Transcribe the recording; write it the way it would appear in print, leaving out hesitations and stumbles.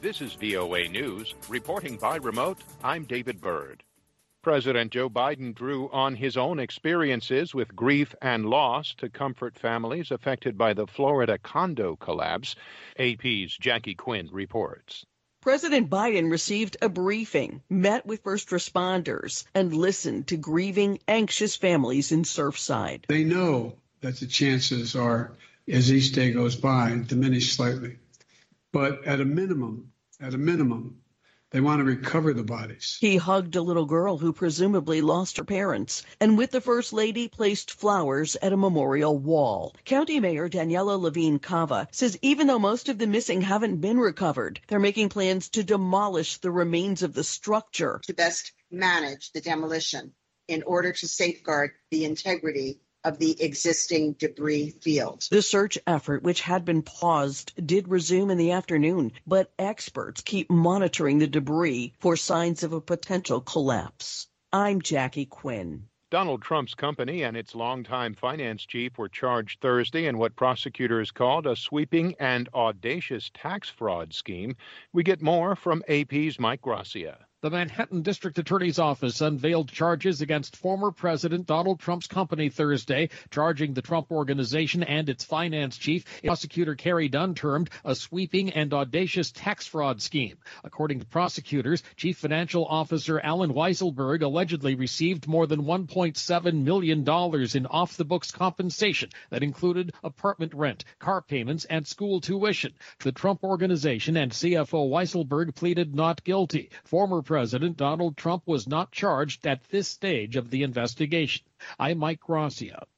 This is VOA News. Reporting by remote, I'm David Byrd. President Joe Biden drew on his own experiences with grief and loss to comfort families affected by the Florida condo collapse. AP's Jackie Quinn reports. President Biden received a briefing, met with first responders, and listened to grieving, anxious families in Surfside. They know that the chances are, as each day goes by, diminish slightly. But at a minimum, they want to recover the bodies. He hugged a little girl who presumably lost her parents, and with the First Lady placed flowers at a memorial wall. County Mayor Daniela Levine Cava says even though most of the missing haven't been recovered, they're making plans to demolish the remains of the structure. To best manage the demolition in order to safeguard the integrity of the existing debris field. The search effort, which had been paused, did resume in the afternoon, but experts keep monitoring the debris for signs of a potential collapse. I'm Jackie Quinn. Donald Trump's company and its longtime finance chief were charged Thursday in what prosecutors called a sweeping and audacious tax fraud scheme. We get more from AP's Mike Gracia. The Manhattan District Attorney's Office unveiled charges against former President Donald Trump's company Thursday, charging the Trump Organization and its finance chief, prosecutor Carrie Dunn termed a sweeping and audacious tax fraud scheme. According to prosecutors, Chief Financial Officer Alan Weisselberg allegedly received more than $1.7 million in off-the-books compensation that included apartment rent, car payments, and school tuition. The Trump Organization and CFO Weisselberg pleaded not guilty. Former President Donald Trump was not charged at this stage of the investigation. I'm Mike Gracia.